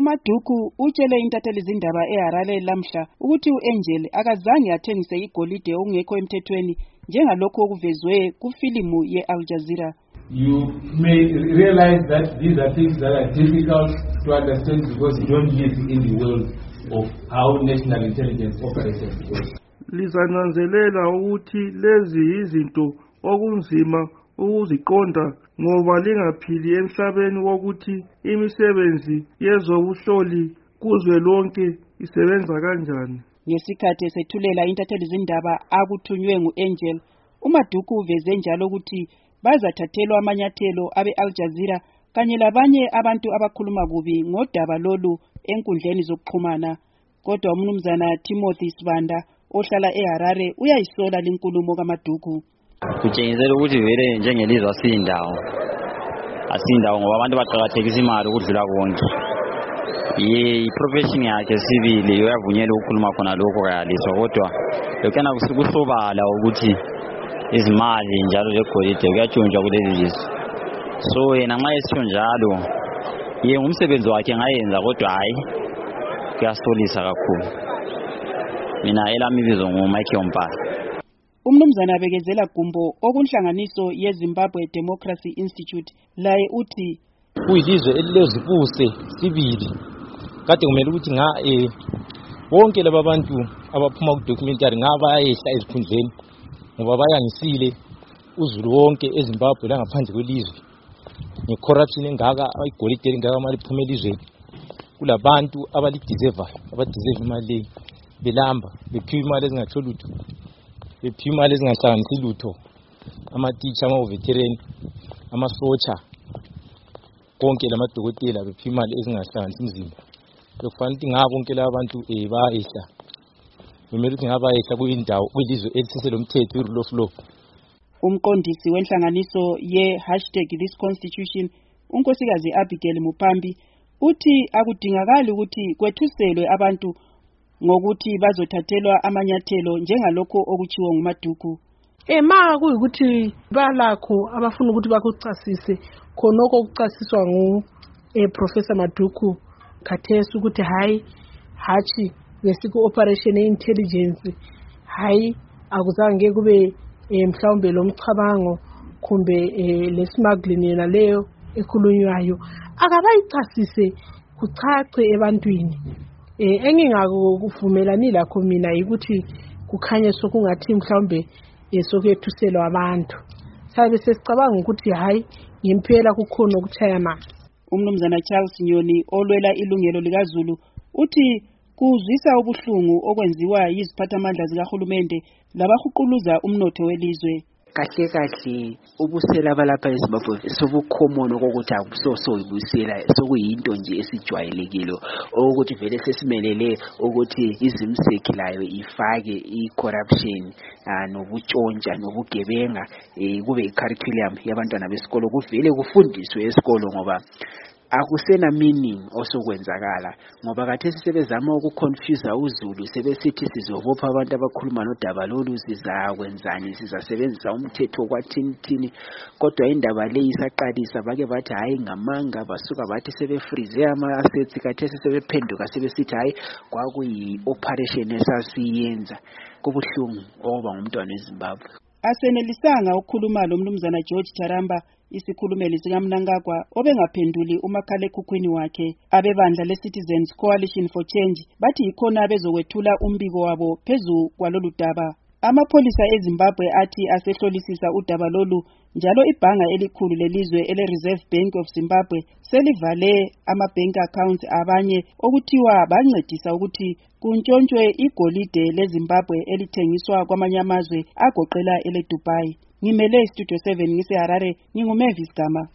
uMaduku utshele intatheli zindaba eHarare lamhla ukuthi uAngel akazange athengise igolide okungekho emthethweni njengalokho okuvezwe kufilimu yeAl Jazeera. You may realize that these are things that are difficult to understand because you don't live in the world of how national intelligence operates. Lizananzelela ukuthi lezi izinto okunzima ukuziqonda ngoba lingaphili emhlabeni wokuthi imisebenzi yezobuhloli kuzwe lonke isebenza kanjani. Ngesikhathi esethulela intatheli zindaba akuthunywe nguAngel, uMaduku uveze njalo ukuthi bazathathelwa amanyathelo abe-Al Jazeera kanye labanye abantu abakhuluma kubi ngodaba lolu enkundleni zokuxhumana. Kodwa umnumzana Timothy Sibanda ohlala eHarare uyayisola linkulumo kaMaduku. Kutshengisa ukuthi vele njengelizwe asindawo ngoba abantu baqakathekisa imali ukudlula konke. Profession yakhe sibili uyavunyelwa ukukhuluma khona lokho kayaliswa, kodwa lokana kusobala ukuthi izimali njalo zegolide kuyatshontshwa kuleli lizwe. So yena nxa esitsho njalo umsebenzi wakhe ngayenza, kodwa hayi kuyasolisa kakhulu. Mina elami ibizo nguMike Mpala. Umnumzana bekezela Gumbo okunhlanganiso yeZimbabwe Democracy Institute laye uthi kuyilizwe elilezipuse sibili kade kumele ukuthi bonke laba bantu abaphuma ku documentary ngabayehla ezikhundleni ngoba bayangisile uzulu wonke eZimbabwe langaphandle kwelizwe ngecorruption engaka igolide engaka mali phuma elizweni. Kulabantu abadiserve imali belamba bephiwa imali ezingatho lutho, bephiwa imali ezingahlanganisi lutho, ama-teacher, ama-veteran, amasotsha, konke lamadokotela bephiwa imali ezingahlanganisi umzimba. Bekufanele ukuthi ngabo bonke laba bantu bayehla, kumele ukuthi ngabayehla kuyindawo kuyilizwe eliseselomthetho, i-rule of law. Umqondisi wenhlanganiso #ThisConstitution unkosikazi Abigail Mupambi uthi akudingakali ukuthi kwethuselwe abantu ngokuthi bazothathelwa amanyathelo njengalokho okuchiwo nguMaduku. Ma kuyikuthi balakho abafuna ukuthi bakuchasise khonoko okuchasiswa Professor Maduku khathesi ukuthi hachi ngesiku operation intelligence akuzange kube mhlawumbe lo mchabango kumbe lesmuggling yena leyo ekhulunywayo akabayichasise kuchache ebantwini. Engingakuvumelani lakho mina ukuthi kukhanye sokungathi mhlawumbe sokuyethuselwa abantu. Sabe sesicabanga ukuthi ngempela kukhona ukuchaya mali. Umnumzana Charles Nyoni olwela ilungelo likaZulu uthi kuzwisa ubuhlungu okwenziwa yiziphathamandla zikahulumende labahuquluza umnotho welizwe. Kahle ubusela balapha eZimbabwe sobukhomona ukuthi akusoyibusela sokuyinto nje esijwayelekile ukuthi vele sesimelele ukuthi izimseki layo ifake i-corruption nobutshontsha nobugebenga kube i-curriculum yabantwana besikolo kuvele kufundiswe esikolo ngoba akusena meaning osokwenzakala ngoba khathesi sebezama ukuconfuse uzulu sebesithi sizobopha abantu abakhuluma nodaba lolu sizakwenzani sizasebenzisa umthetho kwathini kodwa indaba le isaqalisa bake bathi ngamanga basuka bathi sebefreeze ama-assets khathesi sebephenduka sebesithi kwakuyi operation esasiyenza. Kubuhlungu oba ngumntwana weZimbabwe. Asenelisanga ukukhuluma lo mnumzana George Charamba isikhulumeli sikaMnangagwa obengaphenduli umakhalekhukhwini wakhe. Abebandla leCitizens Coalition for Change bathi ikhona bezokwethula umbiko wabo phezu kwalolu daba. Amapholisa eZimbabwe athi asehlolisisa udaba lolu njalo ibhanga elikhulu lelizwe ele-Reserve Bank of Zimbabwe selivale ama-bank accounts abanye okuthiwa bancedisa ukuthi kuntshontshwe igolide leZimbabwe elithengiswa kwamanye amazwe agoqela ele-Dubai. Ngimele iStudio 7 ngiseHarare, nginguMavis Gama.